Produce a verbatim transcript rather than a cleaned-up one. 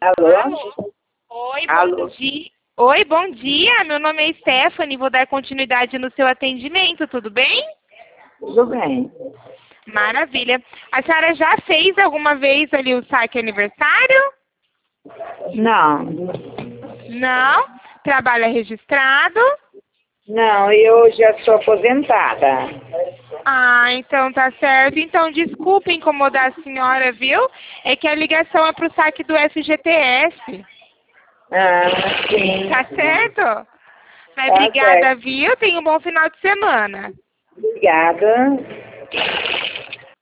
Alô? Alô? Oi, Alô? bom dia. Oi, bom dia. Meu nome é Stephanie, vou dar continuidade no seu atendimento, tudo bem? Tudo bem. Maravilha. A senhora já fez alguma vez ali o saque aniversário? Não. Não? Trabalho registrado? Não, eu já sou aposentada. Ah, então tá certo. Então, desculpe incomodar a senhora, viu? É que a ligação é pro saque do F G T S. Ah, sim. Tá certo? Mas Tá obrigada, certo. viu? Tenha um bom final de semana. Obrigada.